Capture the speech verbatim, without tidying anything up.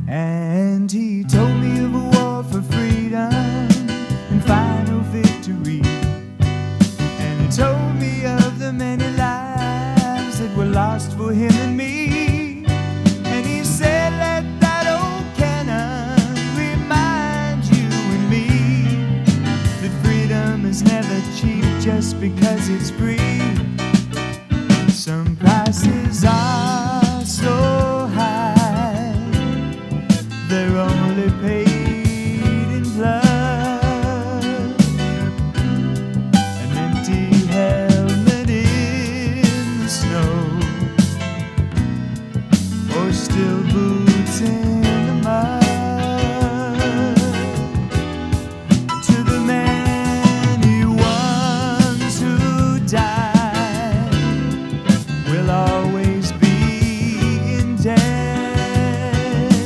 And he told me of a war for freedom and final victory. And he told me of the many lives that were lost for him and me. And he said, let that old cannon remind you and me that freedom is never cheap just because it's free.